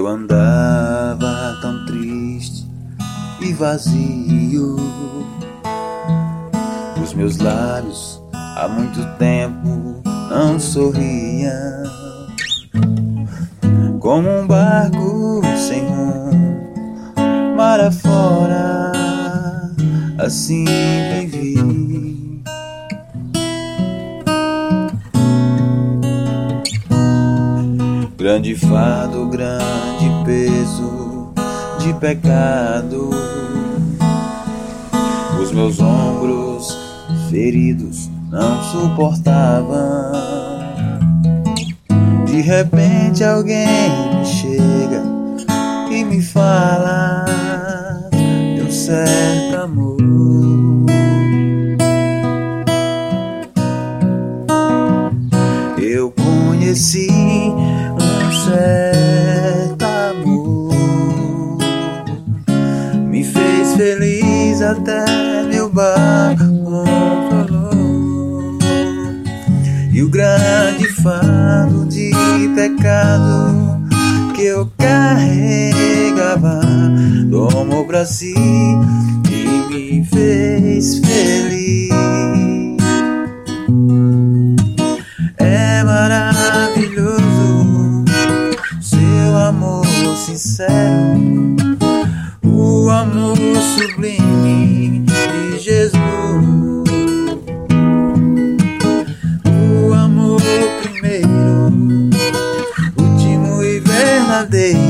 andava tão triste e vazio. Os meus lábios há muito tempo não sorriam. Como um barco sem rumo, mar afora, assim vivi. Grande fardo, grande peso de pecado. Os meus ombros feridos não suportavam. De repente alguém me chega e me fala de um certo amor. Eu conheci um certo amor, me fez feliz até meu barco controlou. E o grande fardo de pecado que eu carregava tomou pra si e me fez feliz. É maravilhoso seu amor sincero, o amor sublime de Jesus, o amor primeiro, último e verdadeiro.